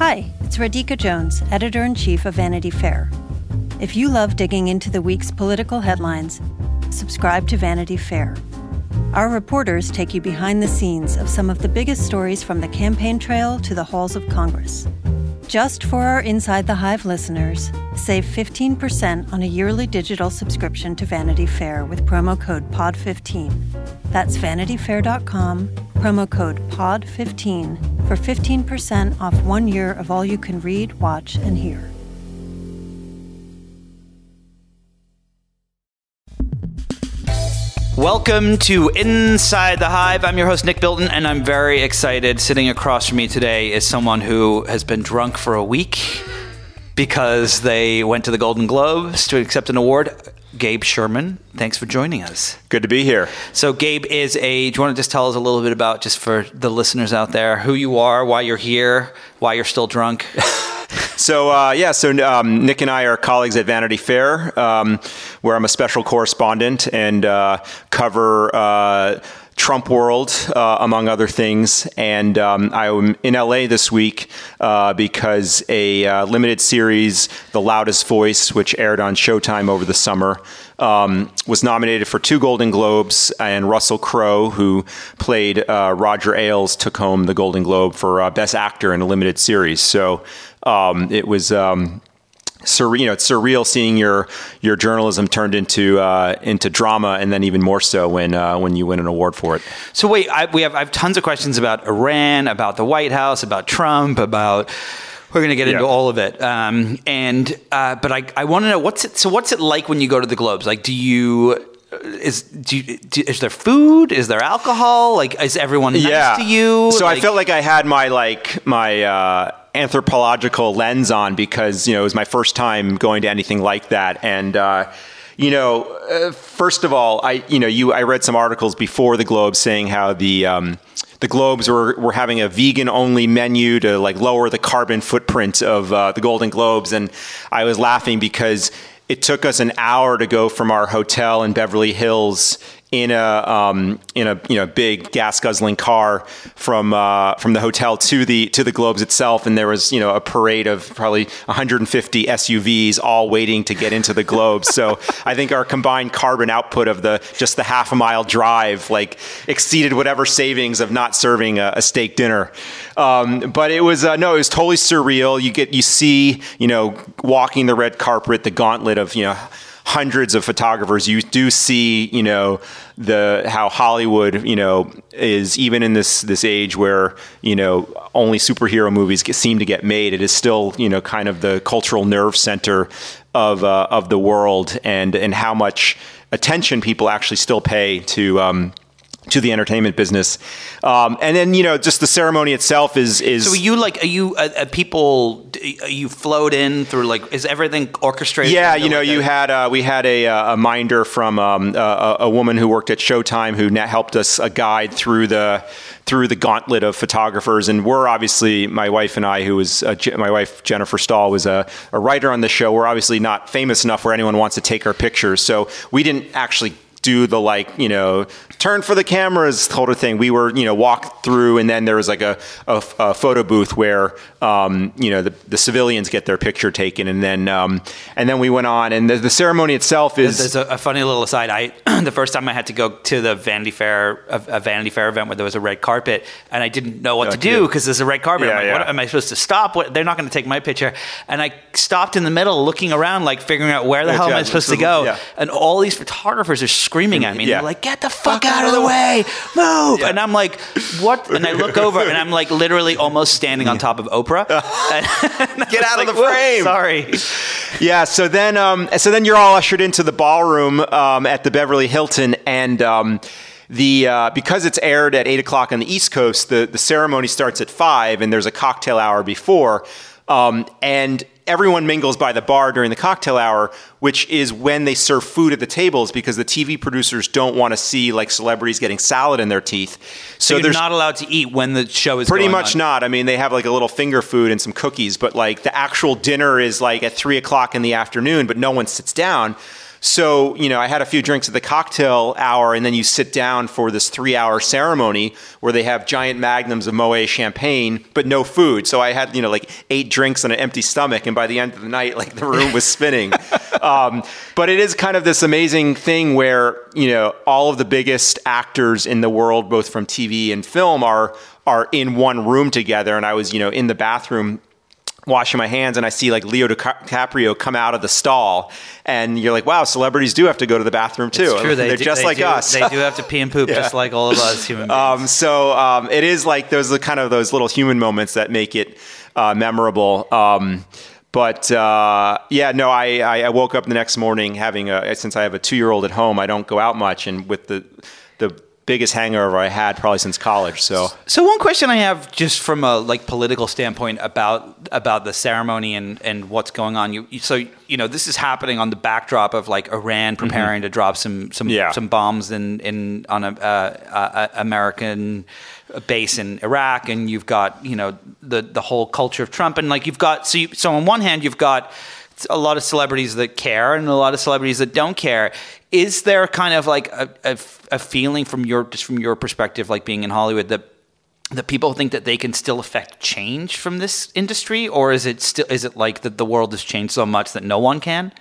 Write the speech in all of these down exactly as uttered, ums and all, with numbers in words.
Hi, it's Radhika Jones, Editor-in-Chief of Vanity Fair. If you love digging into the week's political headlines, subscribe to Vanity Fair. Our reporters take you behind the scenes of some of the biggest stories from the campaign trail to the halls of Congress. Just for our Inside the Hive listeners, save fifteen percent on a yearly digital subscription to Vanity Fair with promo code P O D fifteen. That's vanity fair dot com, promo code P O D fifteen for fifteen percent off one year of all you can read, watch, and hear. Welcome to Inside the Hive. I'm your host, Nick Bilton, and I'm very excited. Sitting across from me today is someone who has been drunk for a week because they went to the Golden Globes to accept an award. Gabe Sherman, thanks for joining us. Good to be here. So Gabe is a, do you want to just tell us a little bit about, just for the listeners out there, who you are, why you're here, why you're still drunk? So, uh, yeah, so um, Nick and I are colleagues at Vanity Fair, um, where I'm a special correspondent and uh, cover uh, Trump world, uh, among other things. And um, I'm in L A this week uh, because a uh, limited series, The Loudest Voice, which aired on Showtime over the summer, um, was nominated for two Golden Globes. And Russell Crowe, who played uh, Roger Ailes, took home the Golden Globe for uh, Best Actor in a limited series. So um, it was... Um, Sur- you know, it's surreal seeing your your journalism turned into uh, into drama, and then even more so when uh, when you win an award for it. So wait, I, we have I have tons of questions about Iran, about the White House, about Trump, about we're going to get yeah. into all of it. Um, and uh, but I I want to know what's it. So what's it like when you go to the Globes? Like, do you is do, you, do is there food? Is there alcohol? Like, is everyone nice yeah. to you? So like, I felt like I had my like my. Uh, anthropological lens on because, you know, it was my first time going to anything like that. And, uh, you know, uh, first of all, I, you know, you, I read some articles before the Globes saying how the, um, the Globes were, were having a vegan only menu to like lower the carbon footprint of uh, the Golden Globes. And I was laughing because it took us an hour to go from our hotel in Beverly Hills in a um, in a you know big gas guzzling car from uh, from the hotel to the to the Globes itself, and there was you know a parade of probably one hundred fifty S U Vs all waiting to get into the Globes. So I think our combined carbon output of the just the half a mile drive like exceeded whatever savings of not serving a, a steak dinner. Um, but it was uh, no, it was totally surreal. You get you see you know walking the red carpet, the gauntlet of you know. hundreds of photographers. You do see, you know, the how Hollywood, you know, is even in this this age where, you know, only superhero movies get, seem to get made. It is still, you know, kind of the cultural nerve center of uh, of the world, and and how much attention people actually still pay to. Um, to the entertainment business. Um, and then, you know, just the ceremony itself is... is so are you like, are you, uh, uh, people, are you flowed in through like, is everything orchestrated? Yeah, you know, like you had, uh, we had a, a minder from um, a, a woman who worked at Showtime who na- helped us a guide through the through the gauntlet of photographers. And we're obviously, my wife and I, who was, uh, Je- my wife, Jennifer Stahl, was a, a writer on the show. We're obviously not famous enough where anyone wants to take our pictures. So we didn't actually do the like, you know, turn for the cameras sort of thing. We were, you know, walked through, and then there was like a, a, a photo booth where, um, you know, the, the civilians get their picture taken, and then um, and then we went on, and the, the ceremony itself is. There's a, a funny little aside. I the first time I had to go to the Vanity Fair, a, a Vanity Fair event where there was a red carpet, and I didn't know what no, to do because there's a red carpet. Yeah, I'm like, yeah. what am I supposed to stop? What, they're not going to take my picture, and I stopped in the middle, looking around, like figuring out where the yeah, hell yeah, am I supposed to go, yeah. and all these photographers are screaming at me. And yeah. they're like, get the fuck out of the way, move. Yeah. And I'm like, what? And I look over and I'm like literally almost standing on top of Oprah. And get out like, of the frame. Sorry. Yeah. So then, um, so then you're all ushered into the ballroom um, at the Beverly Hilton, and um, the uh, because it's aired at eight o'clock on the East Coast, the, the ceremony starts at five, and there's a cocktail hour before, um, and everyone mingles by the bar during the cocktail hour, which is when they serve food at the tables, because the T V producers don't want to see like celebrities getting salad in their teeth. So, so you're not allowed to eat when the show is pretty going much on. Not. I mean, they have like a little finger food and some cookies, but like the actual dinner is like at three o'clock in the afternoon, but no one sits down. So, you know, I had a few drinks at the cocktail hour, and then you sit down for this three-hour ceremony where they have giant magnums of Moët champagne, but no food. So I had, you know, like eight drinks on an empty stomach, and by the end of the night, like the room was spinning. um, but it is kind of this amazing thing where, you know, all of the biggest actors in the world, both from T V and film, are are in one room together. And I was, you know, in the bathroom washing my hands, and I see like Leo DiCaprio come out of the stall, and you're like, wow, celebrities do have to go to the bathroom too. It's true. They They're do, just they like do, us. They do have to pee and poop, yeah. just like all of us human beings. Um, so um, it is like those are kind of those little human moments that make it uh, memorable. Um, but uh, yeah, no, I, I woke up the next morning having a, since I have a two-year-old at home, I don't go out much, and with the the biggest hangover I had probably since college. So, so one question I have, just from a like political standpoint, about about the ceremony and, and what's going on. You, so you know, this is happening on the backdrop of like Iran preparing mm-hmm. to drop some some yeah. some bombs in in on a, uh, a American base in Iraq, and you've got, you know, the the whole culture of Trump, and like you've got so you, so on one hand you've got a lot of celebrities that care and a lot of celebrities that don't care. Is there kind of like a, a, a feeling from your just from your perspective, like being in Hollywood, that that people think that they can still affect change from this industry, or is it still is it like that the world has changed so much that no one can?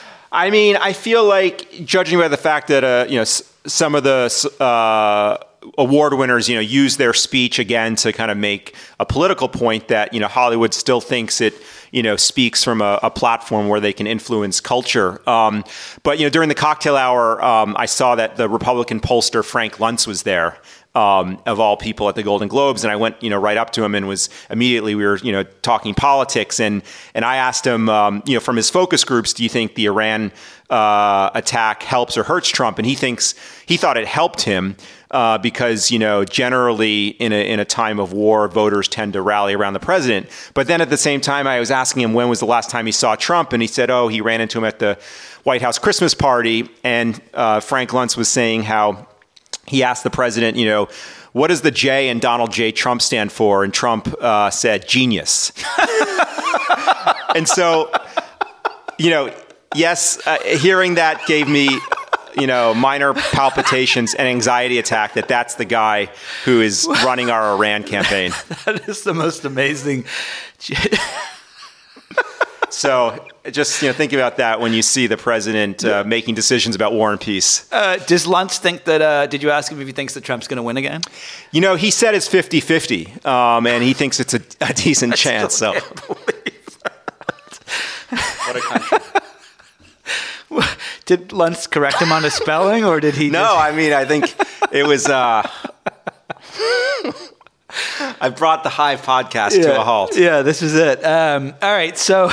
I mean, I feel like, judging by the fact that uh, you know s- some of the uh, award winners, you know, use their speech again to kind of make a political point, that, you know, Hollywood still thinks it, you know, speaks from a, a platform where they can influence culture. Um, but, you know, during the cocktail hour, um, I saw that the Republican pollster Frank Luntz was there, um, of all people, at the Golden Globes. And I went, you know, right up to him and was immediately, we were, you know, talking politics. And, and I asked him, um, you know, from his focus groups, do you think the Iran uh, attack helps or hurts Trump? And he thinks, he thought it helped him. Uh, because, you know, generally in a in a time of war, voters tend to rally around the president. But then at the same time, I was asking him when was the last time he saw Trump, and he said, oh, he ran into him at the White House Christmas party. And uh, Frank Luntz was saying how he asked the president, you know, what does the J in Donald J. Trump stand for? And Trump uh, said, genius. And so, you know, yes, uh, hearing that gave me, you know, minor palpitations and anxiety attack that that's the guy who is running our Iran campaign. That is the most amazing. So just, you know, think about that when you see the president uh, making decisions about war and peace. Uh, does Luntz think that, uh, did you ask him if he thinks that Trump's going to win again? You know, he said it's fifty-fifty, um, and he thinks it's a, a decent chance. So. What a country. Did Luntz correct him on his spelling, or did he? No, just... I mean, I think it was. Uh, I brought the Hive podcast yeah, to a halt. Yeah, this is it. Um, all right, so.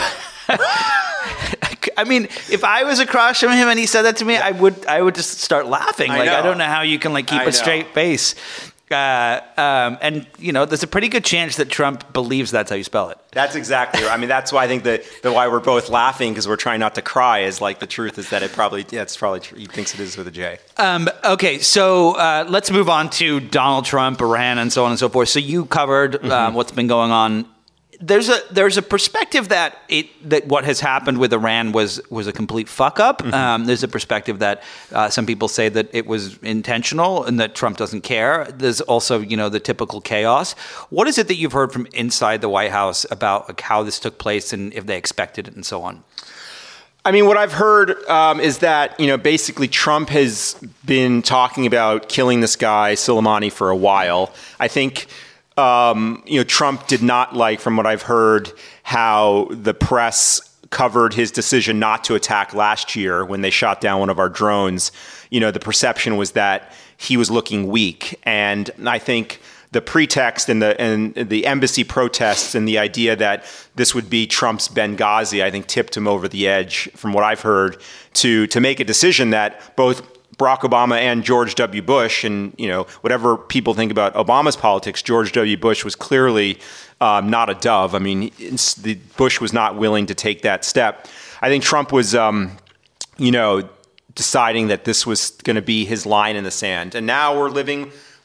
I mean, if I was across from him and he said that to me, I would, I would just start laughing. I like, know. I don't know how you can like keep I a know. straight face. Uh, um, and you know, there's a pretty good chance that Trump believes that's how you spell it. That's exactly right. I mean, that's why I think that, that why we're both laughing, because we're trying not to cry, is like the truth is that it probably, yeah, it's probably true. He thinks it is with a J. Um, okay, so uh, let's move on to Donald Trump, Iran, and so on and so forth. So you covered mm-hmm. um, what's been going on. There's a there's a perspective that it that what has happened with Iran was was a complete fuck up. Mm-hmm. Um, there's a perspective that uh, some people say that it was intentional and that Trump doesn't care. There's also, you know, the typical chaos. What is it that you've heard from inside the White House about like, how this took place and if they expected it and so on? I mean, what I've heard um, is that, you know, basically Trump has been talking about killing this guy Soleimani for a while. I think. Um, you know, Trump did not like, from what I've heard, how the press covered his decision not to attack last year when they shot down one of our drones. You know, the perception was that he was looking weak. And I think the pretext and the and the embassy protests and the idea that this would be Trump's Benghazi, I think tipped him over the edge, from what I've heard, to to make a decision that both Barack Obama and George W. Bush, and, you know, whatever people think about Obama's politics, George W. Bush was clearly um, not a dove. I mean, the Bush was not willing to take that step. I think Trump was, um, you know, deciding that this was going to be his line in the sand. And now we're living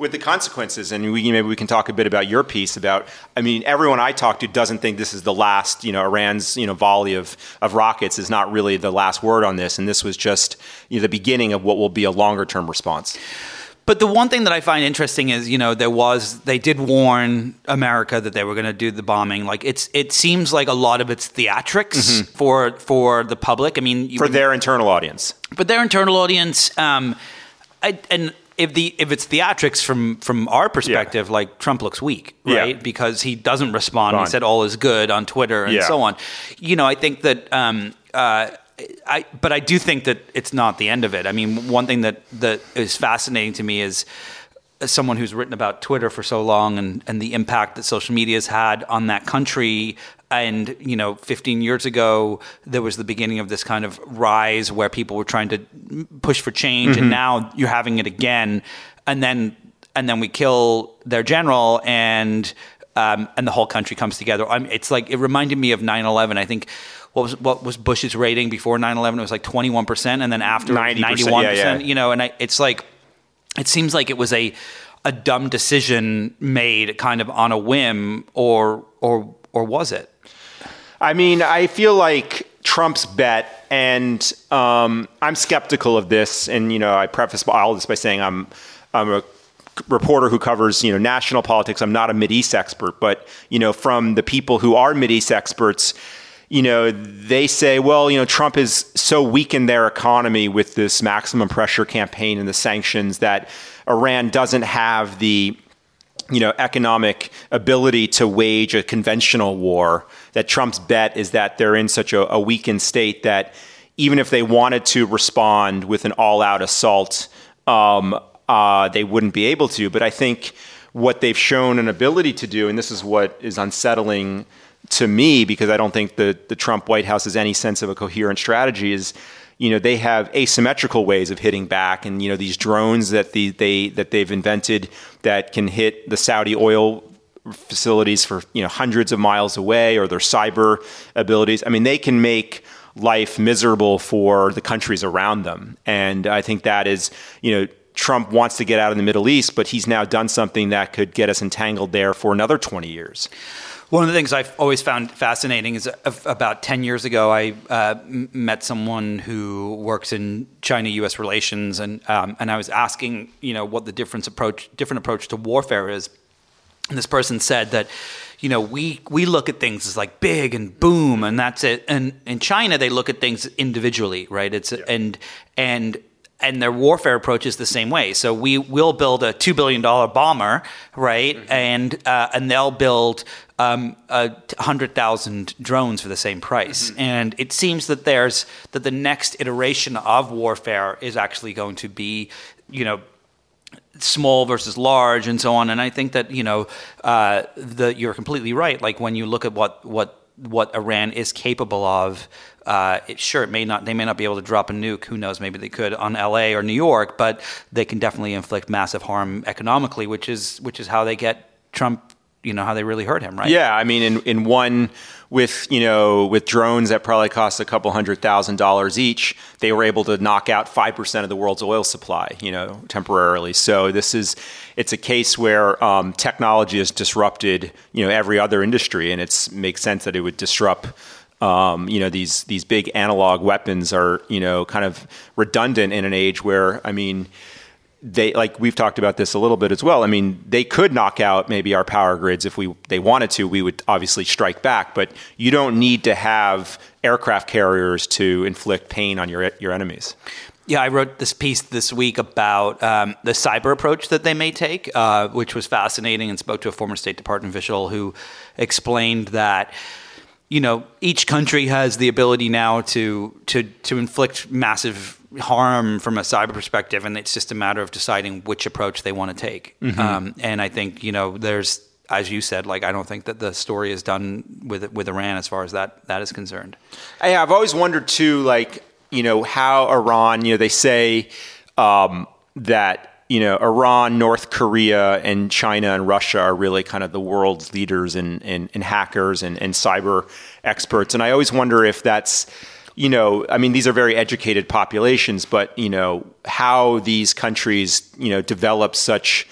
with the consequences, and we, maybe we can talk a bit about your piece about, I mean, everyone I talk to doesn't think this is the last, you know, Iran's, you know, volley of, of rockets is not really the last word on this. And this was just, you know, the beginning of what will be a longer term response. But the one thing that I find interesting is, you know, there was, they did warn America that they were going to do the bombing. Like, it's, it seems like a lot of it's theatrics mm-hmm. for, for the public. I mean, you, for their internal audience, for their internal audience. Um, I, and if the, if it's theatrics from, from our perspective, yeah. like Trump looks weak, right? Yeah. Because he doesn't respond. Gone. He said all is good on Twitter and yeah. so on. You know, I think that, um, uh, I, but I do think that it's not the end of it. I mean, one thing that, that is fascinating to me is as someone who's written about Twitter for so long and, and the impact that social media has had on that country. And, you know, fifteen years ago, there was the beginning of this kind of rise where people were trying to push for change. Mm-hmm. And now you're having it again. And then and then we kill their general and um, and the whole country comes together. I mean, it's like it reminded me of nine eleven. I think What was what was Bush's rating before nine eleven? It was like twenty-one percent, and then after ninety-one percent. Yeah, yeah. You know, and I, it's like it seems like it was a a dumb decision made kind of on a whim, or or or was it? I mean, I feel like Trump's bet, and um, I'm skeptical of this. And you know, I preface all this by saying I'm I'm a reporter who covers, you know, national politics. I'm not a Mideast expert, but you know, from the people who are Mideast experts, you know, they say, well, you know, Trump has so weakened their economy with this maximum pressure campaign and the sanctions that Iran doesn't have the, you know, economic ability to wage a conventional war. That Trump's bet is that they're in such a, a weakened state that even if they wanted to respond with an all-out assault, um, uh, they wouldn't be able to. But I think what they've shown an ability to do, and this is what is unsettling to me, because I don't think the, the Trump White House has any sense of a coherent strategy, is, you know, they have asymmetrical ways of hitting back. And, you know, these drones that the, they that they've invented that can hit the Saudi oil facilities for, you know, hundreds of miles away, or their cyber abilities. I mean, they can make life miserable for the countries around them. And I think that is, you know, Trump wants to get out of the Middle East, but he's now done something that could get us entangled there for another twenty years. One of the things I've always found fascinating is uh, about ten years ago, I uh, met someone who works in China-U S relations, and um, and I was asking, you know, what the different approach, different approach to warfare is. And this person said that, you know, we we look at things as like big and boom, and that's it. And in China, they look at things individually, right? It's yeah. and and. And their warfare approach is the same way. So we will build a two billion dollars bomber, right? Mm-hmm. And uh, and they'll build um, a one hundred thousand drones for the same price. Mm-hmm. And it seems that there's that the next iteration of warfare is actually going to be, you know, small versus large and so on. And I think that, you know, uh, the you're completely right. Like when you look at what what what Iran is capable of. Uh, it, sure, it may not. They may not be able to drop a nuke. Who knows? Maybe they could on L A or New York, but they can definitely inflict massive harm economically, which is which is how they get Trump. You know, how they really hurt him, right? Yeah, I mean, in in one with you know with drones that probably cost a couple hundred thousand dollars each, they were able to knock out five percent of the world's oil supply, you know, temporarily. So this is it's a case where um, technology has disrupted you know every other industry, and it makes sense that it would disrupt. Um, you know, these these big analog weapons are, you know, kind of redundant in an age where, I mean, they, like we've talked about this a little bit as well. I mean, they could knock out maybe our power grids if we they wanted to. We would obviously strike back, but you don't need to have aircraft carriers to inflict pain on your your enemies. Yeah, I wrote this piece this week about um, the cyber approach that they may take, uh, which was fascinating, and spoke to a former State Department official who explained that, you know, each country has the ability now to to to inflict massive harm from a cyber perspective, and it's just a matter of deciding which approach they want to take. Mm-hmm. Um, and I think, you know, there's, as you said, like I don't think that the story is done with with Iran as far as that that is concerned. Yeah, I've always wondered too, like, you know, how Iran, you know, they say um, that. You know, Iran, North Korea, and China and Russia are really kind of the world's leaders in, in, in hackers and, and cyber experts. And I always wonder if that's, you know, I mean, these are very educated populations, but, you know, how these countries, you know, develop such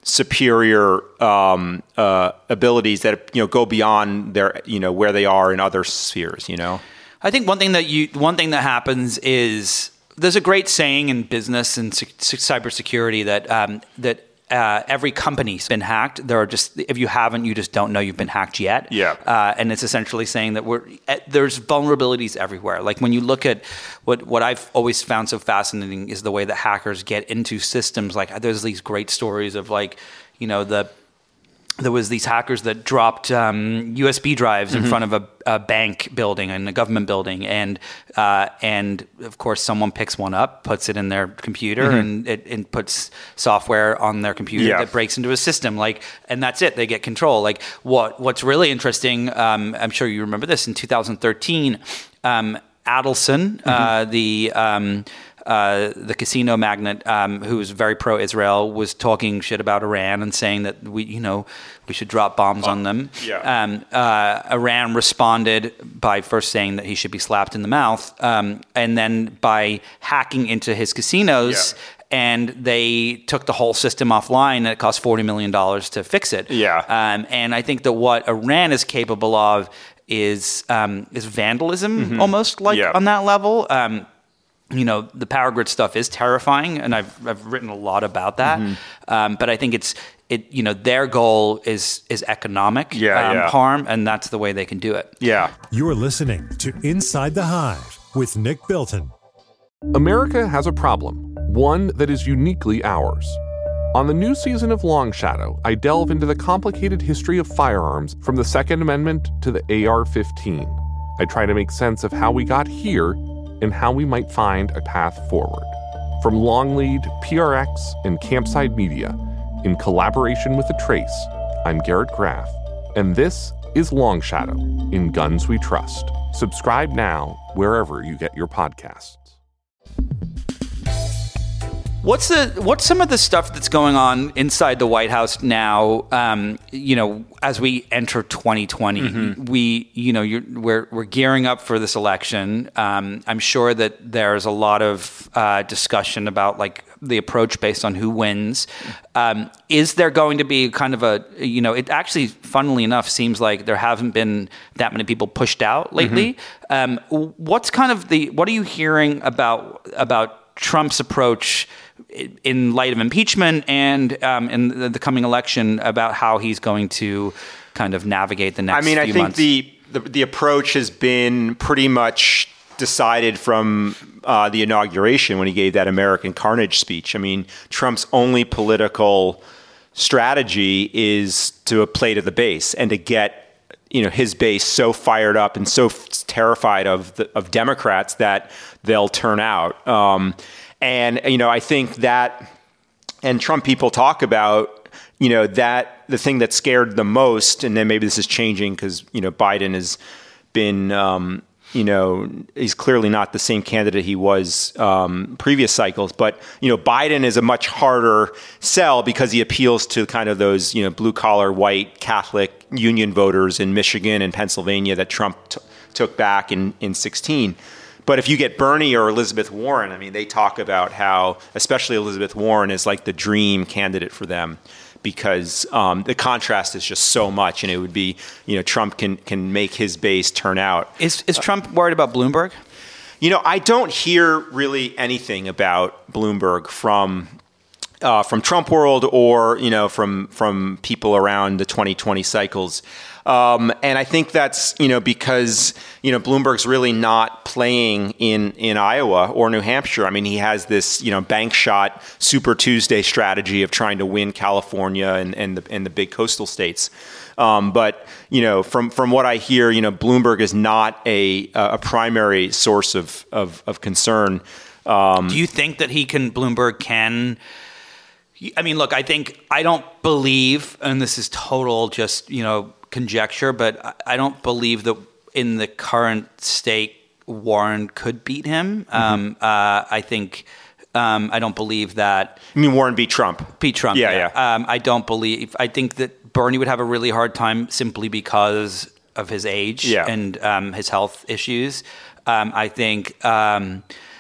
superior um, uh, abilities that, you know, go beyond their, you know, where they are in other spheres, you know? I think one thing that you, one thing that happens is there's a great saying in business and cybersecurity that, um, that, Uh, every company's been hacked. There are just, if you haven't, you just don't know you've been hacked yet. Yeah. Uh, and it's essentially saying that we're there's vulnerabilities everywhere. Like when you look at what what I've always found so fascinating is the way that hackers get into systems. Like there's these great stories of like, you know, the there was these hackers that dropped um, U S B drives in mm-hmm. front of a, a bank building and a government building, and uh, and of course someone picks one up, puts it in their computer, mm-hmm. and it and puts software on their computer yeah. that breaks into a system. Like, and that's it. They get control. Like, what what's really interesting? Um, I'm sure you remember this in two thousand thirteen. Um, Adelson, mm-hmm. uh, the um, Uh, the casino magnate, um, who was very pro-Israel, was talking shit about Iran and saying that we, you know, we should drop bombs oh, on them. Yeah. Um, uh, Iran responded by first saying that he should be slapped in the mouth, um, and then by hacking into his casinos. Yeah. And they took the whole system offline, and it cost forty million dollars to fix it. Yeah. Um, and I think that what Iran is capable of is um, is vandalism, mm-hmm. almost like yeah. on that level. Um, You know, the power grid stuff is terrifying, and I've I've written a lot about that. Mm-hmm. Um, but I think it's it. You know, their goal is is economic yeah, um, yeah. harm, and that's the way they can do it. Yeah. You're listening to Inside the Hive with Nick Bilton. America has a problem, one that is uniquely ours. On the new season of Long Shadow, I delve into the complicated history of firearms from the Second Amendment to the A R fifteen. I try to make sense of how we got here and how we might find a path forward. From Longlead, P R X, and Campside Media, in collaboration with The Trace, I'm Garrett Graff, and this is Long Shadow, in Guns We Trust. Subscribe now wherever you get your podcasts. What's the what's some of the stuff that's going on inside the White House now? Um, you know, as we enter twenty twenty, mm-hmm. we you know you're, we're we're gearing up for this election. Um, I'm sure that there's a lot of uh, discussion about like the approach based on who wins. Um, is there going to be kind of a you know? It actually, funnily enough, seems like there haven't been that many people pushed out lately. Mm-hmm. Um, what's kind of the what are you hearing about about Trump's approach in light of impeachment and um, in the, the coming election about how he's going to kind of navigate the next few months? I mean, I think the, the the approach has been pretty much decided from uh, the inauguration when he gave that American Carnage speech. I mean, Trump's only political strategy is to play to the base and to get you know his base so fired up and so f- terrified of the, of Democrats that they'll turn out. Um, and you know, I think that, and Trump people talk about, you know, that the thing that scared them most, and then maybe this is changing because you know Biden has been, um, you know, he's clearly not the same candidate he was um, previous cycles, but you know, Biden is a much harder sell because he appeals to kind of those you know blue collar white Catholic Union voters in Michigan and Pennsylvania that Trump t- took back in in sixteen. But if you get Bernie or Elizabeth Warren, I mean, they talk about how, especially Elizabeth Warren, is like the dream candidate for them because um, the contrast is just so much, and it would be, you know, Trump can can make his base turn out. Is is Trump worried about Bloomberg? You know, I don't hear really anything about Bloomberg from uh, from Trump world or you know from from people around the twenty twenty cycles. Um, and I think that's, you know, because, you know, Bloomberg's really not playing in, in Iowa or New Hampshire. I mean, he has this, you know, bank shot Super Tuesday strategy of trying to win California and, and, the, and the big coastal states. Um, but, you know, from, from what I hear, you know, Bloomberg is not a, a primary source of, of, of concern. Um, Do you think that he can, Bloomberg can... I mean, look, I think, I don't believe, and this is total just, you know, conjecture, but I don't believe that in the current state Warren could beat him. Mm-hmm. Um, uh, I think um, I don't believe that. You mean Warren beat Trump? Beat Trump. Yeah, yeah. yeah. Um, I don't believe. I think that Bernie would have a really hard time simply because of his age yeah. and um, his health issues. Um, I think. Um,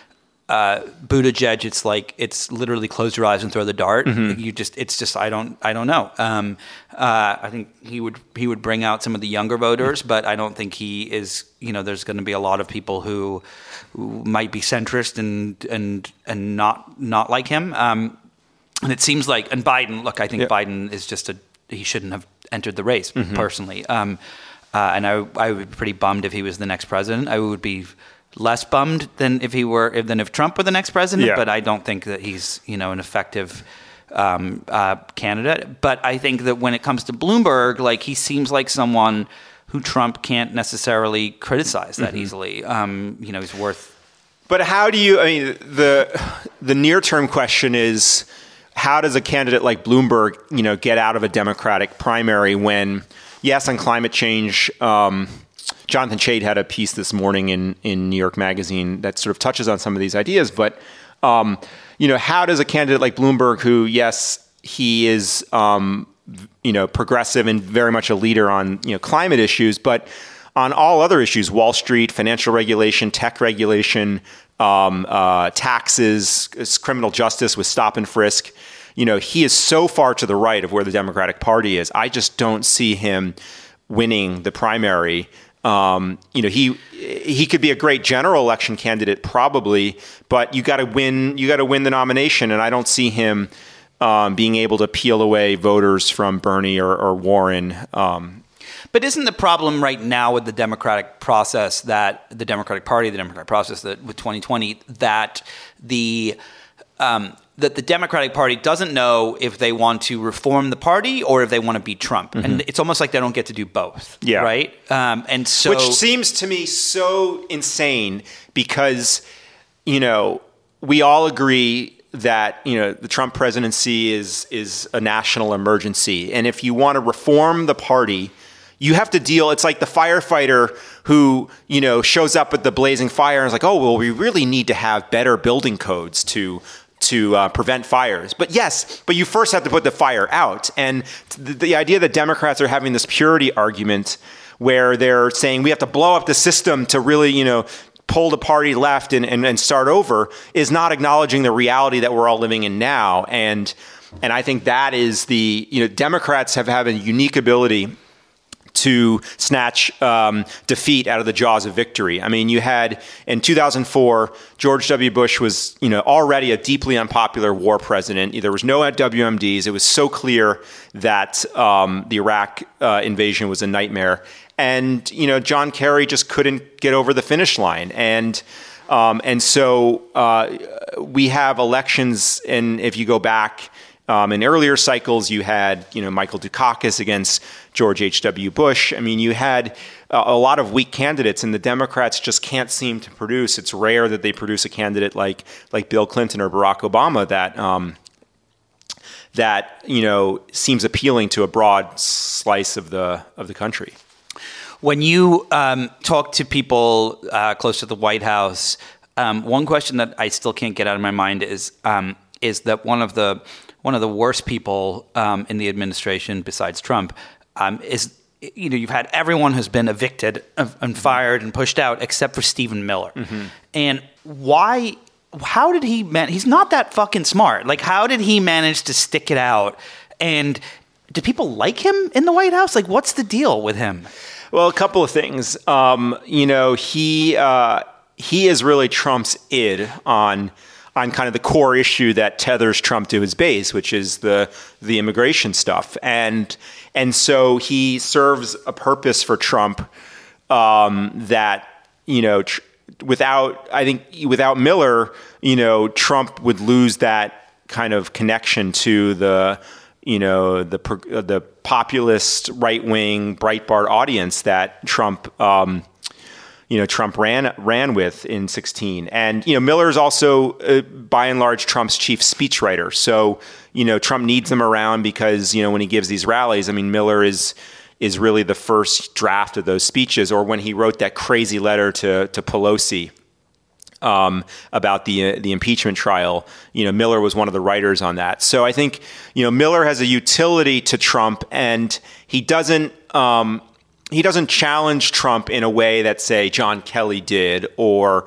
uh, Buttigieg, it's like it's literally close your eyes and throw the dart. Mm-hmm. You just, it's just, I don't, I don't know. Um, uh, I think he would, he would bring out some of the younger voters, mm-hmm. but I don't think he is. You know, there's going to be a lot of people who, who might be centrist and and and not not like him. Um, and it seems like, and Biden. Look, I think yeah. Biden is just a. He shouldn't have entered the race mm-hmm. personally. Um, uh, and I, I would be pretty bummed if he was the next president. I would be less bummed than if he were than if Trump were the next president. Yeah. But I don't think that he's, you know, an effective um, uh, candidate. But I think that when it comes to Bloomberg, like he seems like someone who Trump can't necessarily criticize that mm-hmm. easily. Um, you know, he's worth. But how do you? I mean, the the near term question is, how does a candidate like Bloomberg, you know, get out of a Democratic primary when, yes, on climate change. Um, Jonathan Chait had a piece this morning in, in New York Magazine that sort of touches on some of these ideas. But, um, you know, how does a candidate like Bloomberg, who, yes, he is, um, you know, progressive and very much a leader on, you know, climate issues, but on all other issues, Wall Street, financial regulation, tech regulation, um, uh, taxes, criminal justice with stop and frisk, you know, he is so far to the right of where the Democratic Party is. I just don't see him winning the primary. Um, you know, he he could be a great general election candidate probably, but you got to win. You got to win the nomination, and I don't see him um, being able to peel away voters from Bernie or, or Warren. Um, but isn't the problem right now with the Democratic process that the Democratic Party, the Democratic process that with twenty twenty that the um, that the Democratic Party doesn't know if they want to reform the party or if they want to beat Trump. Mm-hmm. And it's almost like they don't get to do both. Yeah. Right? Um, and so, Which seems to me so insane because, you know, we all agree that, you know, the Trump presidency is is a national emergency. And if you want to reform the party, you have to deal, it's like the firefighter who, you know, shows up at the blazing fire and is like, oh, well, we really need to have better building codes to to uh, prevent fires. But yes, but you first have to put the fire out. And the, the idea that Democrats are having this purity argument where they're saying we have to blow up the system to really, you know, pull the party left and, and, and start over is not acknowledging the reality that we're all living in now. And and I think that is the, you know, Democrats have had a unique ability to snatch um, defeat out of the jaws of victory. I mean, you had in two thousand four, George W. Bush was, you know, already a deeply unpopular war president. There was no W M Ds. It was so clear that um, the Iraq uh, invasion was a nightmare. And, you know, John Kerry just couldn't get over the finish line. And um, and so uh, we have elections, and if you go back, Um, in earlier cycles, you had, you know, Michael Dukakis against George H W. Bush. I mean, you had a, a lot of weak candidates, and the Democrats just can't seem to produce. It's rare that they produce a candidate like like Bill Clinton or Barack Obama that um, that you know seems appealing to a broad slice of the of the country. When you um, talk to people uh, close to the White House, um, one question that I still can't get out of my mind is um, is that one of the One of the worst people um, in the administration, besides Trump, um, is, you know, you've had everyone who's been evicted and fired and pushed out except for Stephen Miller. Mm-hmm. And why, how did he, man, he's not that fucking smart. Like, how did he manage to stick it out? And do people like him in the White House? Like, what's the deal with him? Well, a couple of things. Um, you know, he uh, he is really Trump's id on on kind of the core issue that tethers Trump to his base, which is the the immigration stuff. And and so he serves a purpose for Trump um, that, you know, tr- without, I think without Miller, you know, Trump would lose that kind of connection to the, you know, the uh, the populist right-wing Breitbart audience that Trump um you know, Trump ran ran with in sixteen. And, you know, Miller is also, uh, by and large, Trump's chief speechwriter. So, you know, Trump needs him around because, you know, when he gives these rallies, I mean, Miller is is really the first draft of those speeches, or when he wrote that crazy letter to to Pelosi um, about the uh, the impeachment trial. You know, Miller was one of the writers on that. So I think, you know, Miller has a utility to Trump, and he doesn't um, he doesn't challenge Trump in a way that, say, John Kelly did, or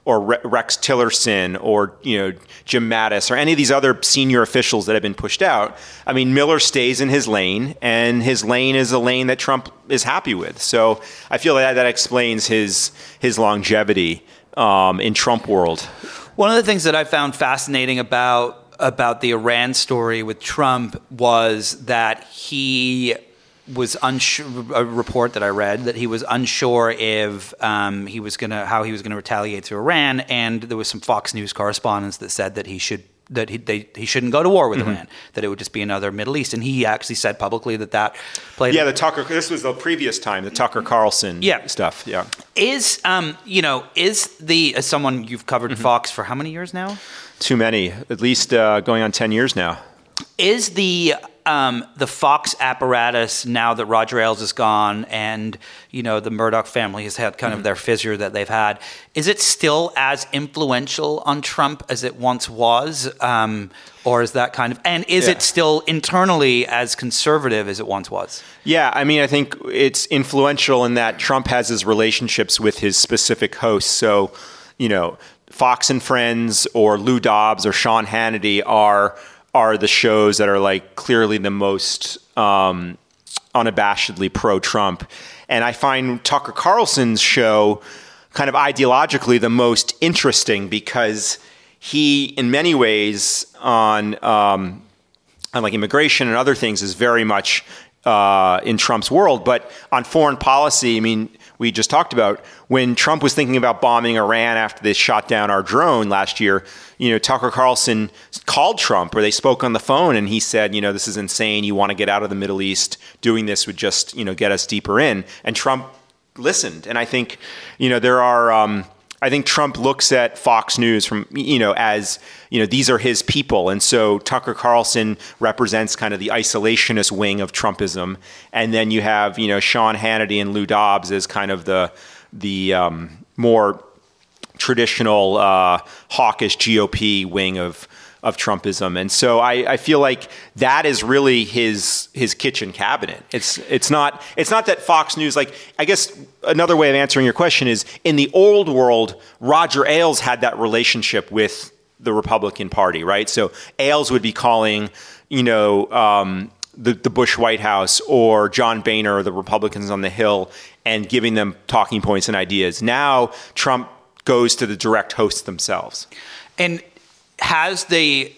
or Rex Tillerson or, you know, Jim Mattis or any of these other senior officials that have been pushed out. I mean, Miller stays in his lane, and his lane is a lane that Trump is happy with. So I feel that that explains his his longevity um, in Trump world. One of the things that I found fascinating about about the Iran story with Trump was that he was unsure, a report that I read, that he was unsure if um, he was going to, how he was going to retaliate to Iran. And there was some Fox News correspondents that said that he should, that he, they, he shouldn't go to war with mm-hmm. Iran, that it would just be another Middle East. And he actually said publicly that that played. Yeah, the Tucker, this was the previous time, the Tucker Carlson yeah. stuff. Yeah. Is, um, you know, is the, as someone you've covered mm-hmm. Fox for how many years now? Too many, at least uh, going on ten years now. Is the um, the Fox apparatus, now that Roger Ailes is gone and, you know, the Murdoch family has had kind mm-hmm. of their fissure that they've had, is it still as influential on Trump as it once was? Um, or is that kind of, and is yeah. it still internally as conservative as it once was? Yeah, I mean, I think it's influential in that Trump has his relationships with his specific hosts. So, you know, Fox and Friends or Lou Dobbs or Sean Hannity are are the shows that are like clearly the most um, unabashedly pro-Trump. And I find Tucker Carlson's show kind of ideologically the most interesting because he, in many ways, on, um, on like immigration and other things, is very much uh, in Trump's world. But on foreign policy, I mean, we just talked about when Trump was thinking about bombing Iran after they shot down our drone last year, you know, Tucker Carlson called Trump or they spoke on the phone and he said, you know, this is insane. You want to get out of the Middle East. Doing this would just, you know, get us deeper in. And Trump listened. And I think, you know, there are, um, I think Trump looks at Fox News from, you know, as, you know, these are his people. And so Tucker Carlson represents kind of the isolationist wing of Trumpism. And then you have, you know, Sean Hannity and Lou Dobbs as kind of the, the um, more traditional uh, hawkish G O P wing of of Trumpism. And so I, I feel like that is really his his kitchen cabinet. It's it's not it's not that Fox News, like, I guess another way of answering your question is, in the old world, Roger Ailes had that relationship with the Republican Party, right? So Ailes would be calling, you know, um, the, the Bush White House or John Boehner or the Republicans on the Hill and giving them talking points and ideas. Now Trump goes to the direct hosts themselves. And has the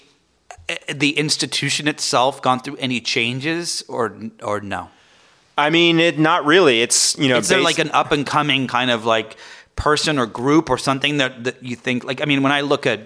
the institution itself gone through any changes or or no? I mean, it not really. It's, you know, is there like an up and coming kind of like person or group or something that, that you think, like, I mean, when I look at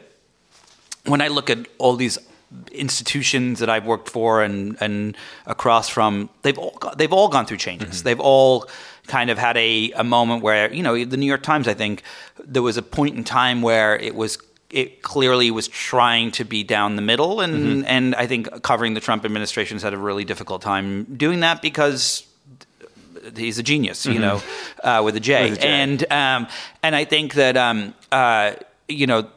when I look at all these institutions that I've worked for and and across from, they've all got, they've all gone through changes. Mm-hmm. They've all kind of had a, a moment where, you know, the New York Times, I think there was a point in time where it was it clearly was trying to be down the middle. And, mm-hmm. and I think covering the Trump administration has had a really difficult time doing that because he's a genius, mm-hmm. you know, uh, with a J. With a J. And, um, and I think that, um, uh, you know,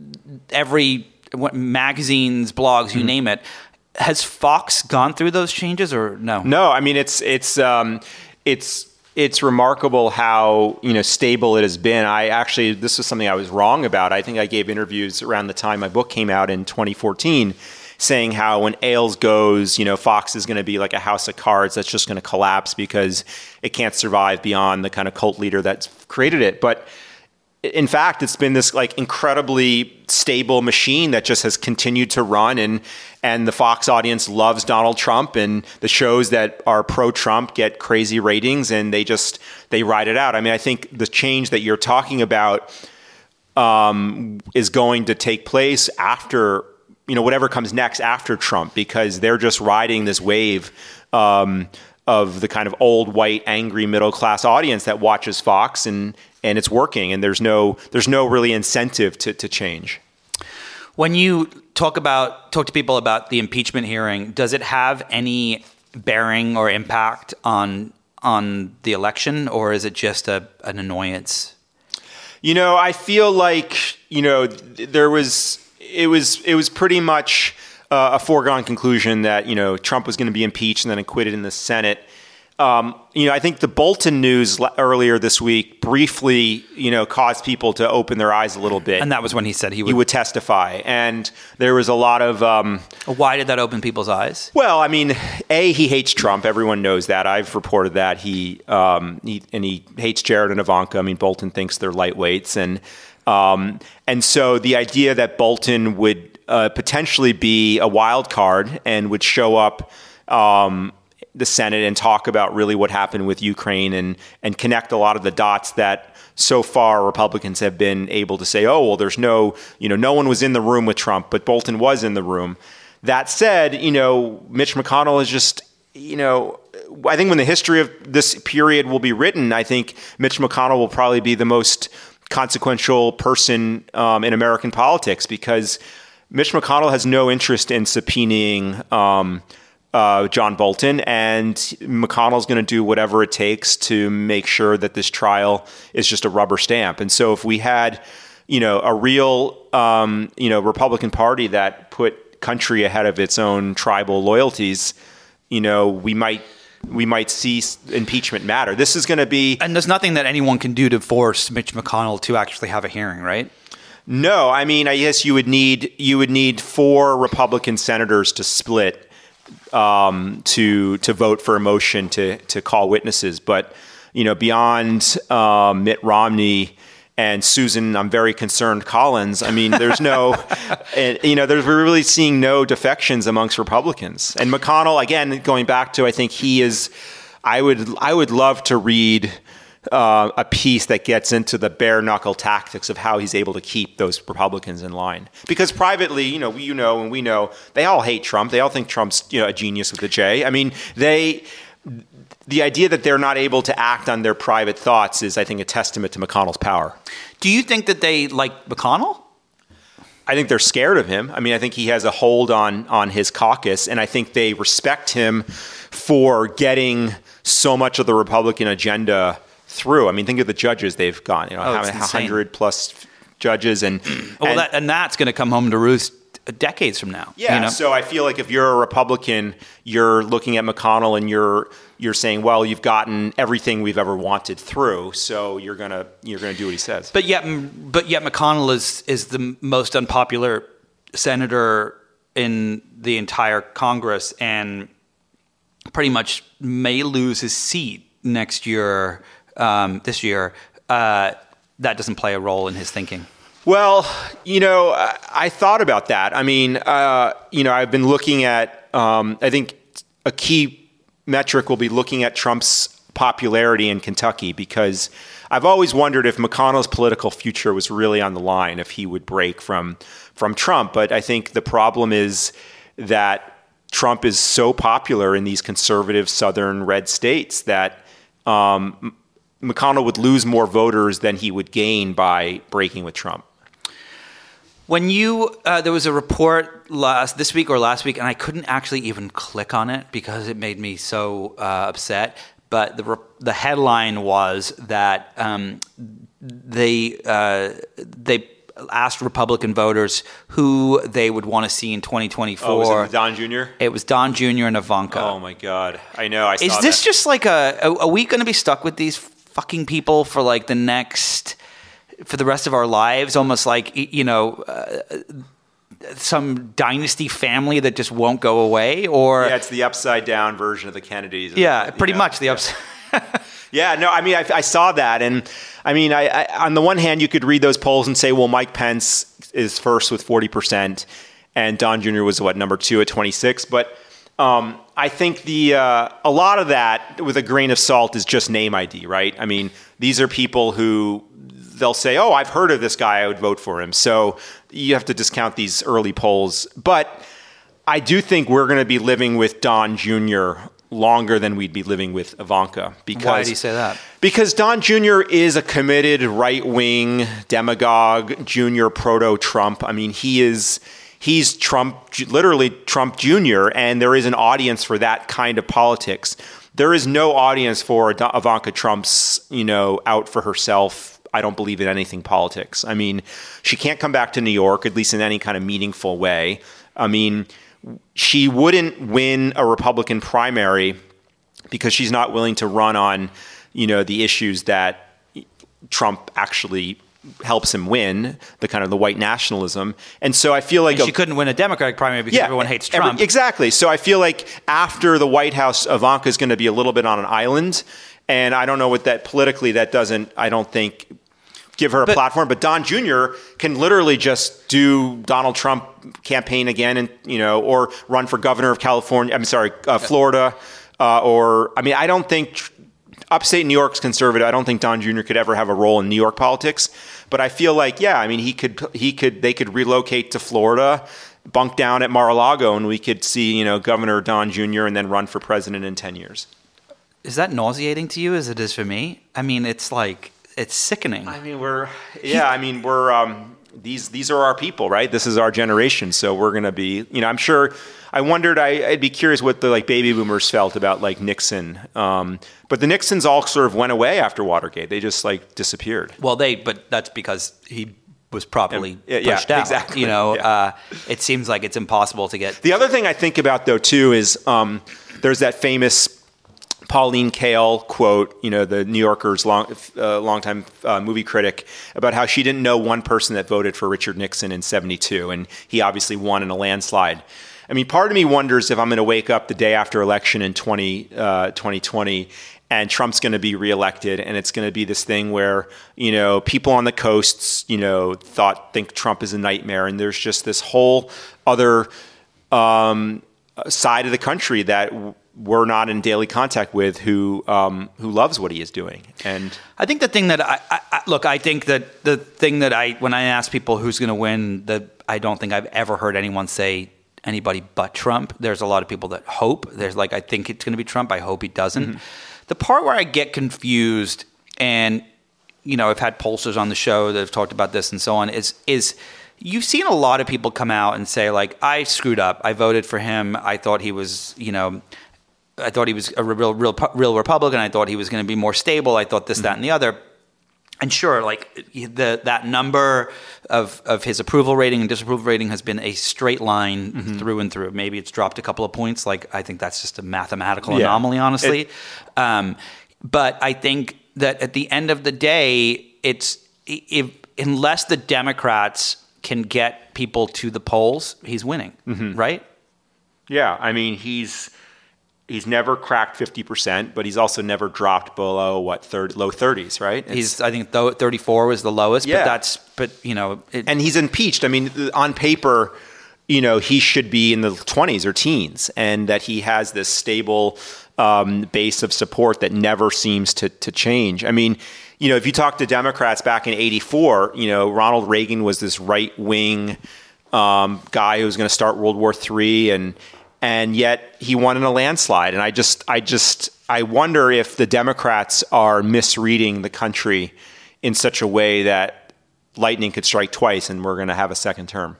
every what, magazines, blogs, mm-hmm. you name it, has Fox gone through those changes or no? No, I mean, it's, it's, um, it's, It's remarkable how, you know, stable it has been. I actually, this was something I was wrong about. I think I gave interviews around the time my book came out in twenty fourteen saying how when Ailes goes, you know, Fox is going to be like a house of cards that's just going to collapse because it can't survive beyond the kind of cult leader that's created it. But in fact, it's been this like incredibly stable machine that just has continued to run, and and the Fox audience loves Donald Trump, and the shows that are pro-Trump get crazy ratings, and they just they ride it out. I mean, I think the change that you're talking about um, is going to take place after, you know, whatever comes next after Trump, because they're just riding this wave um, of the kind of old white angry middle class audience that watches Fox, and and it's working, and there's no there's no really incentive to to change. When you talk about talk to people about the impeachment hearing, does it have any bearing or impact on on the election, or is it just a an annoyance? You know, I feel like, you know, there was it was it was pretty much uh, a foregone conclusion that, you know, Trump was going to be impeached and then acquitted in the Senate. um, you know, I think the Bolton news l- earlier this week briefly, you know, caused people to open their eyes a little bit. And that was when he said he would, he would testify. And there was a lot of... Um, Why did that open people's eyes? Well, I mean, A, he hates Trump. Everyone knows that. I've reported that. He, um, he and he hates Jared and Ivanka. I mean, Bolton thinks they're lightweights. And, um, and so the idea that Bolton would uh, potentially be a wild card and would show up... Um, the Senate and talk about really what happened with Ukraine and and connect a lot of the dots that so far Republicans have been able to say, oh, well, there's no, you know, no one was in the room with Trump, but Bolton was in the room. That said, you know, Mitch McConnell is just, you know, I think when the history of this period will be written, I think Mitch McConnell will probably be the most consequential person um, in American politics because Mitch McConnell has no interest in subpoenaing um Uh, John Bolton, and McConnell's going to do whatever it takes to make sure that this trial is just a rubber stamp. And so if we had, you know, a real, um, you know, Republican Party that put country ahead of its own tribal loyalties, you know, we might we might see impeachment matter. This is going to be... And there's nothing that anyone can do to force Mitch McConnell to actually have a hearing, right? No, I mean, I guess you would need you would need four Republican senators to split Um, to to vote for a motion to to call witnesses, but you know, beyond um, Mitt Romney and Susan, I'm very concerned Collins. I mean, there's no, and, you know, there's we're really seeing no defections amongst Republicans. And McConnell, again, going back to, I think he is. I would I would love to read uh, a piece that gets into the bare knuckle tactics of how he's able to keep those Republicans in line. Because privately, you know, you know, and we know, they all hate Trump. They all think Trump's, you know, a genius with a J. I mean, they, the idea that they're not able to act on their private thoughts is, I think, a testament to McConnell's power. Do you think that they like McConnell? I think they're scared of him. I mean, I think he has a hold on on his caucus, and I think they respect him for getting so much of the Republican agenda through. I mean, think of the judges they've got. You know, oh, one hundred plus judges, and oh, well, and, that, and that's going to come home to roost decades from now. Yeah. You know? So I feel like if you're a Republican, you're looking at McConnell and you're you're saying, well, you've gotten everything we've ever wanted through, so you're gonna you're gonna do what he says. But yet, but yet, McConnell is is the most unpopular senator in the entire Congress, and pretty much may lose his seat next year. Um, this year, uh, that doesn't play a role in his thinking. Well, you know, I, I thought about that. I mean, uh, you know, I've been looking at, um, I think a key metric will be looking at Trump's popularity in Kentucky, because I've always wondered if McConnell's political future was really on the line, if he would break from, from Trump. But I think the problem is that Trump is so popular in these conservative southern red states that, um, McConnell would lose more voters than he would gain by breaking with Trump. When you, uh, there was a report last this week or last week, and I couldn't actually even click on it because it made me so uh, upset. But the the headline was that um, they uh, they asked Republican voters who they would want to see in twenty twenty-four. Oh, was it Don Junior? It was Don Junior and Ivanka. Oh my God! I know. I saw Is this that. just like a? Are we going to be stuck with these fucking people for like the next, for the rest of our lives? Almost like, you know, uh, some dynasty family that just won't go away, or yeah, it's the upside down version of the Kennedys. Yeah, it? pretty You know? much the upside. Yeah, no, I mean, I, I saw that, and I mean, I, I, on the one hand, you could read those polls and say, well, Mike Pence is first with forty percent, and Don Junior was what, number two at twenty-six, but. Um, I think the uh, a lot of that, with a grain of salt, is just name I D, right? I mean, these are people who they'll say, "Oh, I've heard of this guy. I would vote for him." So you have to discount these early polls. But I do think we're going to be living with Don Junior longer than we'd be living with Ivanka. Because, why do you say that? Because Don Junior is a committed right-wing demagogue, Junior proto-Trump. I mean, he is. He's Trump, literally Trump Junior, and there is an audience for that kind of politics. There is no audience for Ivanka Trump's, you know, out for herself, I don't believe in anything politics. I mean, she can't come back to New York, at least in any kind of meaningful way. I mean, she wouldn't win a Republican primary because she's not willing to run on, you know, the issues that Trump actually helps him win, the kind of the white nationalism. And so I feel like and she a, couldn't win a Democratic primary because yeah, everyone hates Trump. Every, exactly. So I feel like after the White House, Ivanka is going to be a little bit on an island. And I don't know what that politically, that doesn't, I don't think, give her a but, platform. But Don Junior can literally just do Donald Trump campaign again, and you know, or run for governor of California. I'm sorry, uh, Florida, uh, or I mean, I don't think upstate New York's conservative. I don't think Don Junior could ever have a role in New York politics. But I feel like, yeah, I mean, he could, he could, they could relocate to Florida, bunk down at Mar-a-Lago, and we could see, you know, Governor Don Junior and then run for president in ten years. Is that nauseating to you as it is for me? I mean, it's like, it's sickening. I mean, we're, yeah, I mean, we're, um, these, these are our people, right? This is our generation. So we're going to be, you know, I'm sure, I wondered, I, I'd be curious what the like baby boomers felt about like Nixon. Um, but the Nixons all sort of went away after Watergate. They just like disappeared. Well, they, but that's because he was properly yeah, pushed yeah, out. Exactly. You know, yeah. uh, it seems like it's impossible to get. The other thing I think about though, too, is um, there's that famous Pauline Kael quote, you know, the New Yorker's long, uh, longtime uh, movie critic, about how she didn't know one person that voted for Richard Nixon in seventy-two, and he obviously won in a landslide. I mean, part of me wonders if I'm going to wake up the day after election in twenty twenty and Trump's going to be reelected, and it's going to be this thing where, you know, people on the coasts, you know, thought, think Trump is a nightmare, and there's just this whole other um, side of the country that we're not in daily contact with, who um, who loves what he is doing. And I think the thing that I, I, I look, I think that the thing that I, when I ask people who's going to win, that I don't think I've ever heard anyone say anybody but Trump. There's a lot of people that hope. There's like, I think it's going to be Trump. I hope he doesn't. Mm-hmm. The part where I get confused, and you know, I've had pollsters on the show that have talked about this and so on, is is you've seen a lot of people come out and say like, I screwed up. I voted for him. I thought he was, you know, I thought he was a real, real, real Republican. I thought he was going to be more stable. I thought this, mm-hmm. that, and the other. And sure, like the that number of of his approval rating and disapproval rating has been a straight line mm-hmm. through and through. Maybe it's dropped a couple of points. Like I think that's just a mathematical yeah. anomaly, honestly. It, um, but I think that at the end of the day, it's if unless the Democrats can get people to the polls, he's winning, mm-hmm. right? Yeah, I mean he's. He's never cracked fifty percent, but he's also never dropped below what third, low thirties, right? It's, he's, I think, though thirty-four was the lowest. Yeah. But that's, but you know, it, and he's impeached. I mean, on paper, you know, he should be in the twenties or teens, and that he has this stable um, base of support that never seems to to change. I mean, you know, if you talk to Democrats back in eighty-four, you know, Ronald Reagan was this right wing um, guy who was going to start World War Three, and And yet he won in a landslide. And I just, I just, I wonder if the Democrats are misreading the country in such a way that lightning could strike twice and we're going to have a second term.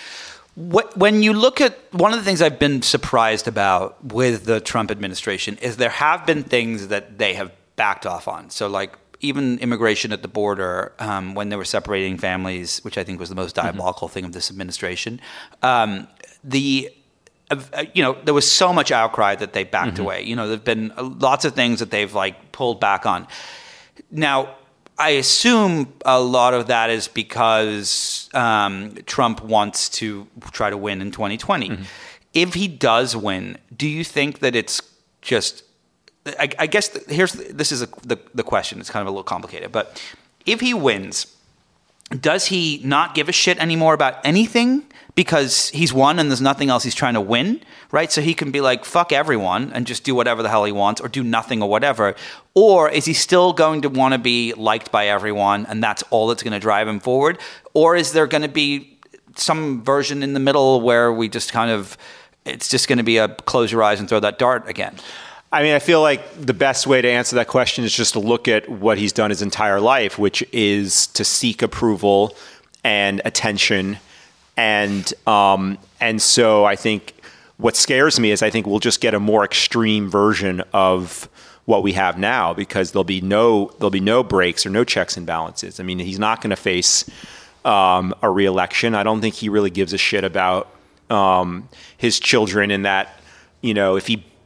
What, when you look at, one of the things I've been surprised about with the Trump administration is there have been things that they have backed off on. So like even immigration at the border, um, when they were separating families, which I think was the most diabolical mm-hmm. thing of this administration, um, the you know, there was so much outcry that they backed mm-hmm. away. You know, there've been lots of things that they've like pulled back on. Now, I assume a lot of that is because um, Trump wants to try to win in twenty twenty. Mm-hmm. If he does win, do you think that it's just? I, I guess the, here's this is a, the the question. It's kind of a little complicated, but if he wins, does he not give a shit anymore about anything? Because he's won and there's nothing else he's trying to win, right? So he can be like, fuck everyone and just do whatever the hell he wants or do nothing or whatever. Or is he still going to want to be liked by everyone and that's all that's going to drive him forward? Or is there going to be some version in the middle where we just kind of, it's just going to be a close your eyes and throw that dart again? I mean, I feel like the best way to answer that question is just to look at what he's done his entire life, which is to seek approval and attention. And um, and so I think what scares me is I think we'll just get a more extreme version of what we have now because there'll be no there'll be no breaks or no checks and balances. I mean, he's not going to face um, a re-election. I don't think he really gives a shit about um, his children in that, you know, if he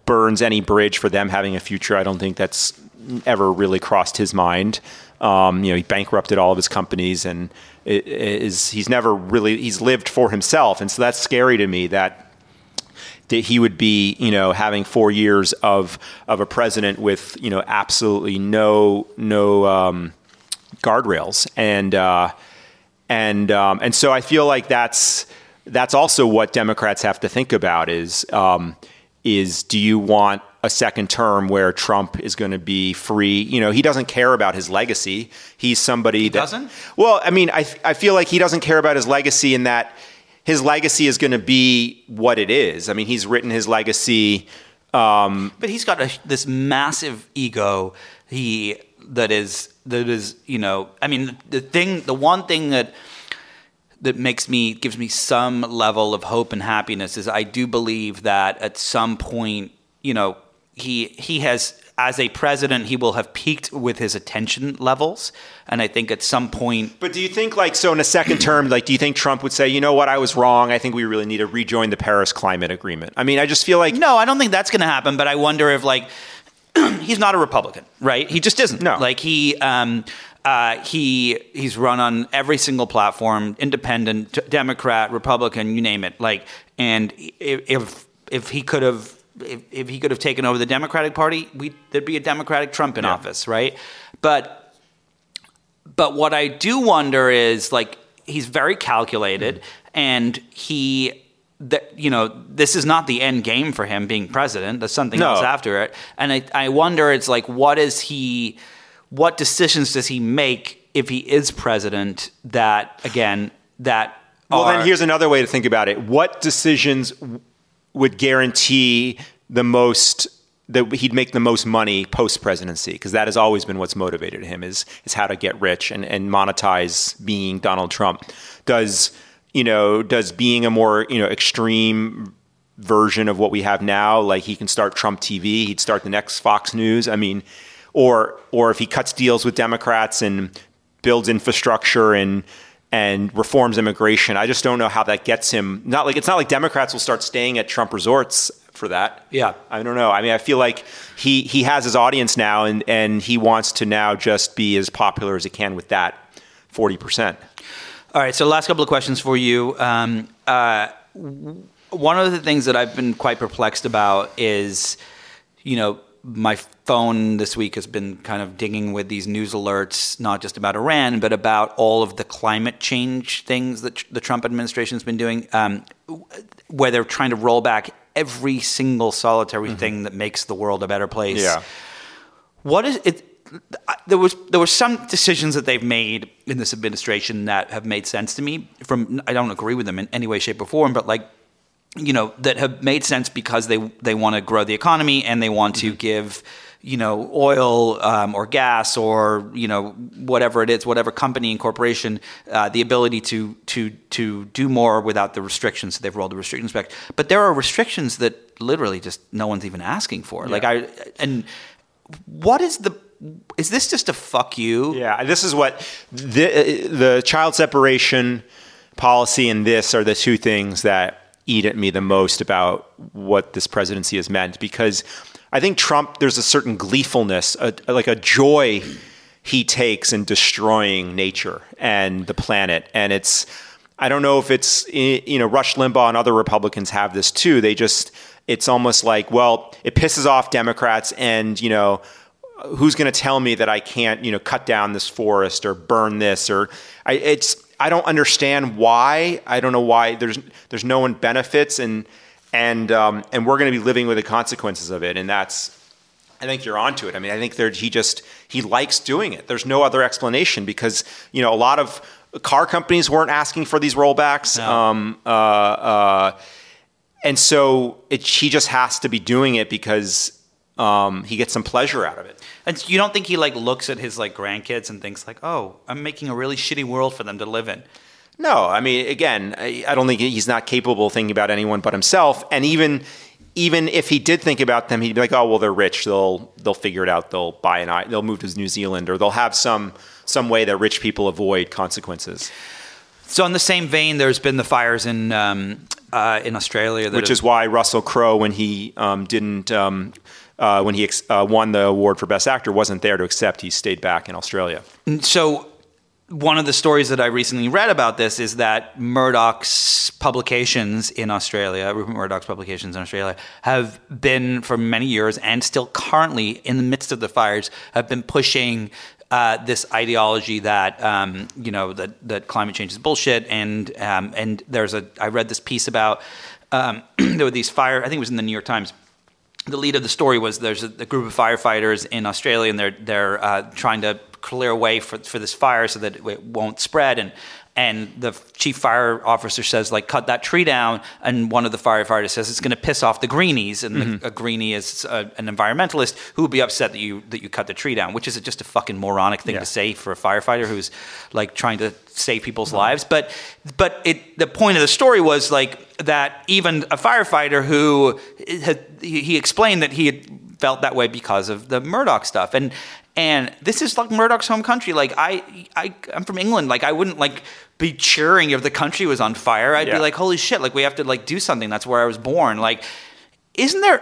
burns any bridge for them having a future. I don't think that's ever really crossed his mind. Um, you know, he bankrupted all of his companies, and it is he's never really he's lived for himself, and so that's scary to me that that he would be, you know, having four years of of a president with, you know, absolutely no no um, guardrails, and uh, and um, and so I feel like that's that's also what Democrats have to think about is um, is do you want a second term where Trump is going to be free? You know, he doesn't care about his legacy. He's somebody he that doesn't. Well, I mean, I I feel like he doesn't care about his legacy in that his legacy is going to be what it is. I mean, he's written his legacy, um, but he's got a, this massive ego. He that is that is you know. I mean, the thing, the one thing that. that makes me, gives me some level of hope and happiness is I do believe that at some point, you know, he he has, as a president, he will have peaked with his attention levels. And I think at some point... But do you think, like, so in a second term, like, do you think Trump would say, you know what, I was wrong. I think we really need to rejoin the Paris Climate Agreement? I mean, I just feel like... No, I don't think that's going to happen. But I wonder if, like, he's not a Republican, right? He just isn't. No. Like, he... Um, Uh, he he's run on every single platform, independent, Democrat, Republican, you name it. Like, and if if he could have if, if he could have taken over the Democratic Party, we there'd be a Democratic Trump in yeah. office, right? But but what I do wonder is, like, he's very calculated, mm-hmm. and he. That, you know, this is not the end game for him being president. There's something no. else after it, and I I wonder, it's like, what is he? What decisions does he make if he is president that, again, that Well, are... then here's another way to think about it. What decisions would guarantee the most, that he'd make the most money post-presidency? Because that has always been what's motivated him, is is how to get rich and, and monetize being Donald Trump. Does, you know, does being a more, you know, extreme version of what we have now, like he can start Trump T V, he'd start the next Fox News, I mean... Or, or if he cuts deals with Democrats and builds infrastructure and and reforms immigration, I just don't know how that gets him. Not like it's not like Democrats will start staying at Trump resorts for that. Yeah, I don't know. I mean, I feel like he he has his audience now, and and he wants to now just be as popular as he can with that forty percent. All right. So, last couple of questions for you. Um, uh, one of the things that I've been quite perplexed about is, you know. My phone this week has been kind of digging with these news alerts, not just about Iran, but about all of the climate change things that tr- the Trump administration has been doing, um, where they're trying to roll back every single solitary mm-hmm. thing that makes the world a better place. Yeah. What is it? There was there were some decisions that they've made in this administration that have made sense to me. From I don't agree with them in any way, shape, or form, but like. You know, that have made sense because they they want to grow the economy and they want to give, you know, oil um, or gas or, you know, whatever it is, whatever company and corporation, uh, the ability to to to do more without the restrictions. So they've rolled the restrictions back. But there are restrictions that literally just no one's even asking for. Yeah. Like I and what is the is this just a fuck you? Yeah, this is what the the child separation policy and this are the two things that eat at me the most about what this presidency has meant, because I think Trump, there's a certain gleefulness, a, like a joy he takes in destroying nature and the planet. And it's, I don't know if it's, you know, Rush Limbaugh and other Republicans have this too. They just, it's almost like, well, it pisses off Democrats and, you know, who's going to tell me that I can't, you know, cut down this forest or burn this or I, it's, I don't understand why. I don't know why there's there's no one benefits and and um, and we're going to be living with the consequences of it. And that's, I think you're onto it. I mean, I think there he just he likes doing it. There's no other explanation because, you know, a lot of car companies weren't asking for these rollbacks, no. um, uh, uh, and so it, he just has to be doing it because um, he gets some pleasure out of it. And you don't think he like looks at his like grandkids and thinks like, oh, I'm making a really shitty world for them to live in? No, I mean, again, I, I don't think he's not capable of thinking about anyone but himself. And even even if he did think about them, he'd be like, oh, well, they're rich. They'll they'll figure it out. They'll buy an they'll move to New Zealand or they'll have some some way that rich people avoid consequences. So in the same vein, there's been the fires in um, uh, in Australia. That Which have, is why Russell Crowe, when he um, didn't, um, uh, when he ex- uh, won the award for Best Actor, wasn't there to accept. He stayed back in Australia. So one of the stories that I recently read about this is that Murdoch's publications in Australia, Rupert Murdoch's publications in Australia, have been for many years and still currently in the midst of the fires have been pushing Uh, this ideology that um, you know that, that climate change is bullshit, and um, and there's a I read this piece about um, there were these fire I think it was in the New York Times. The lead of the story was there's a, a group of firefighters in Australia, and they're they're uh, trying to clear a way for for this fire so that it won't spread, and and the chief fire officer says, like, cut that tree down, and one of the firefighters says it's going to piss off the greenies, and mm-hmm. the, a greenie is a, an environmentalist who would be upset that you that you cut the tree down, which is just a fucking moronic thing yeah. to say for a firefighter who's like trying to save people's mm-hmm. lives. But but it the point of the story was like that even a firefighter who had, he, he explained that he had felt that way because of the Murdoch stuff, and. And this is like Murdoch's home country. Like I, I, I'm from England. Like I wouldn't like be cheering if the country was on fire. I'd yeah. be like, holy shit! Like we have to like do something. That's where I was born. Like, isn't there?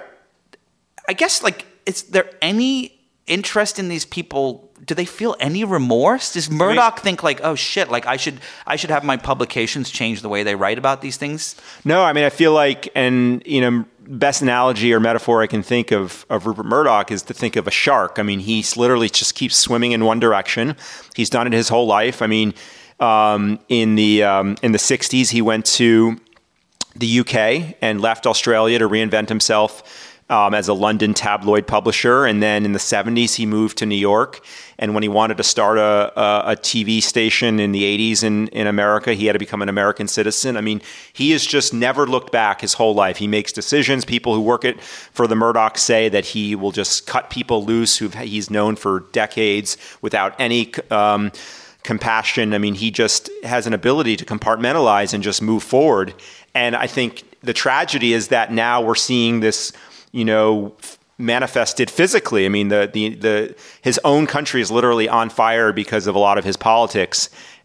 I guess like, is there any interest in these people? Do they feel any remorse? Does Murdoch I mean, think like, oh shit, like I should, I should have my publications change the way they write about these things? No, I mean I feel like, and you know. Best analogy or metaphor I can think of of Rupert Murdoch is to think of a shark. I mean, he literally just keeps swimming in one direction. He's done it his whole life. I mean, um, in the um, in the sixties, he went to the U K and left Australia to reinvent himself um, as a London tabloid publisher. And then in the seventies, he moved to New York. And when he wanted to start a, a, a T V station in the eighties in, in America, he had to become an American citizen. I mean, he has just never looked back his whole life. He makes decisions. People who work it for the Murdochs say that he will just cut people loose who he's known for decades without any um, compassion. I mean, he just has an ability to compartmentalize and just move forward. And I think the tragedy is that now we're seeing this, you know, manifested physically. I mean, the, the the his own country is literally on fire because of a lot of his politics,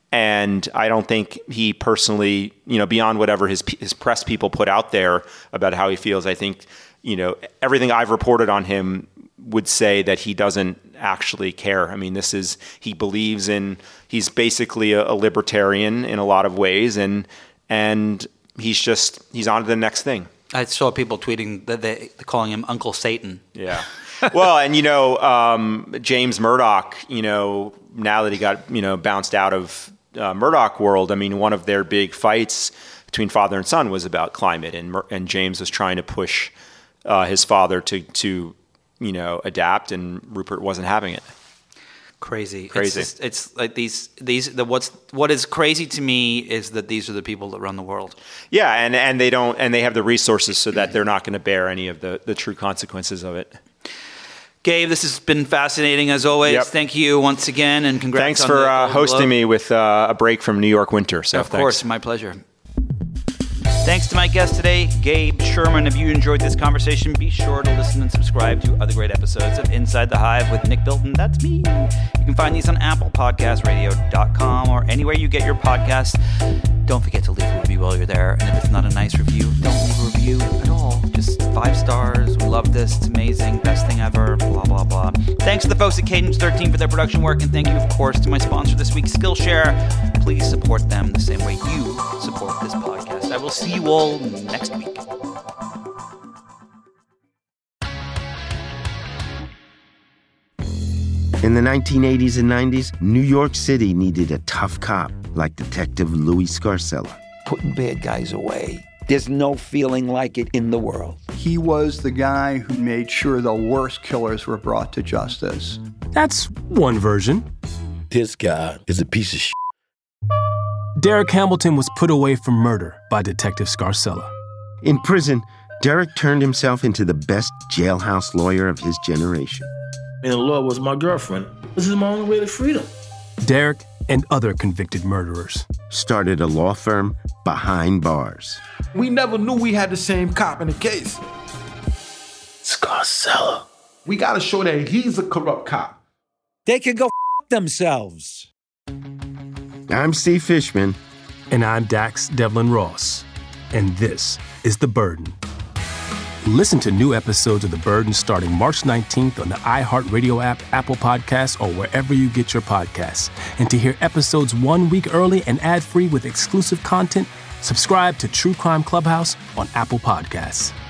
and I don't think he personally, you know, beyond whatever his his press people put out there about how he feels, I think, you know, everything I've reported on him would say that he doesn't actually care. I mean, this is he believes in. He's basically a, a libertarian in a lot of ways, and and he's just he's on to the next thing. I saw people tweeting that they calling him Uncle Satan. Yeah. Well, and, you know, um, James Murdoch, you know, now that he got, you know, bounced out of uh, Murdoch world, I mean, one of their big fights between father and son was about climate. And and James was trying to push uh, his father to, to, you know, adapt, and Rupert wasn't having it. Crazy. Crazy. It's, just, it's like these, these, the, what's, what is crazy to me is that these are the people that run the world. Yeah. And, and they don't, and they have the resources so that they're not going to bear any of the, the true consequences of it. Gabe, this has been fascinating as always. Yep. Thank you once again, and congrats. Thanks on for the, uh, hosting me with uh, a break from New York winter. So of thanks. course, my pleasure. Thanks to my guest today, Gabe Sherman. If you enjoyed this conversation, be sure to listen and subscribe to other great episodes of Inside the Hive with Nick Bilton. That's me. You can find these on apple podcast radio dot com or anywhere you get your podcasts. Don't forget to leave a review while you're there. And if it's not a nice review, don't leave a review at all. Just five stars. We love this. It's amazing. Best thing ever. Blah, blah, blah. Thanks to the folks at Cadence thirteen for their production work. And thank you, of course, to my sponsor this week, Skillshare. Please support them the same way you support this podcast. I will see you all next week. In the nineteen eighties and nineties, New York City needed a tough cop like Detective Louis Scarcella. Putting bad guys away. There's no feeling like it in the world. He was the guy who made sure the worst killers were brought to justice. That's one version. This guy is a piece of shit. Derek Hamilton was put away for murder by Detective Scarcella. In prison, Derek turned himself into the best jailhouse lawyer of his generation. And the law was my girlfriend. This is my only way to freedom. Derek and other convicted murderers started a law firm behind bars. We never knew we had the same cop in the case. Scarcella. We gotta show that he's a corrupt cop. They can go f*** themselves. I'm Steve Fishman. And I'm Dax Devlin Ross. And this is The Burden. Listen to new episodes of The Burden starting March nineteenth on the iHeartRadio app, Apple Podcasts, or wherever you get your podcasts. And to hear episodes one week early and ad-free with exclusive content, subscribe to True Crime Clubhouse on Apple Podcasts.